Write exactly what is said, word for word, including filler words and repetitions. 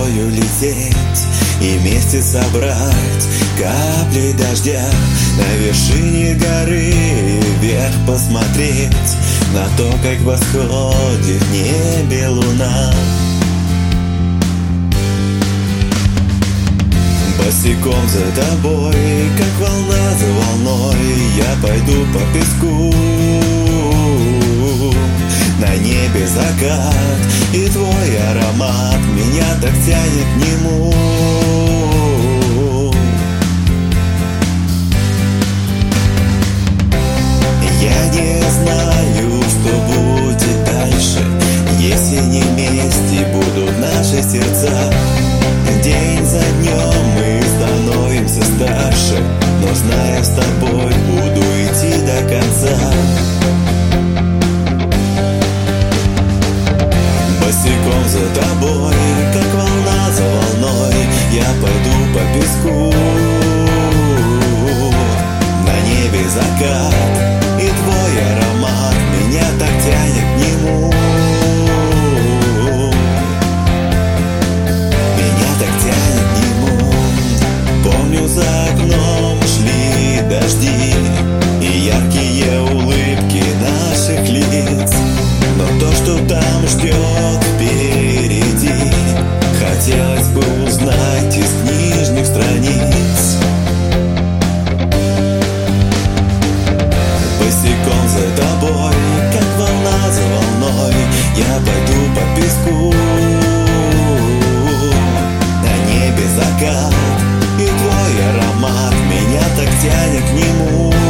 тобою лететь и вместе собрать капли дождя на вершине горы, вверх посмотреть на то, как восходит в небе луна. Босиком за тобой, как волна за волной, я пойду по песку. На небе закат, и твой аромат меня так тянет к нему. Я не знаю, что будет дальше, если не вместе будут наши сердца. День за днем мы становимся старше, но зная, с тобой буду идти до конца. Босиком за тобой, как волна за волной, я пойду по песку. На небе закат, и твой аромат меня так тянет к нему. Меня так тянет к нему. Помню, за окном шли дожди и яркие улыбки наших лиц, но то, что там ждет впереди, хотелось бы узнать из книжных страниц. Босиком за тобой, как волна за волной, я пойду по песку. На небе закат, и твой аромат меня так тянет к нему.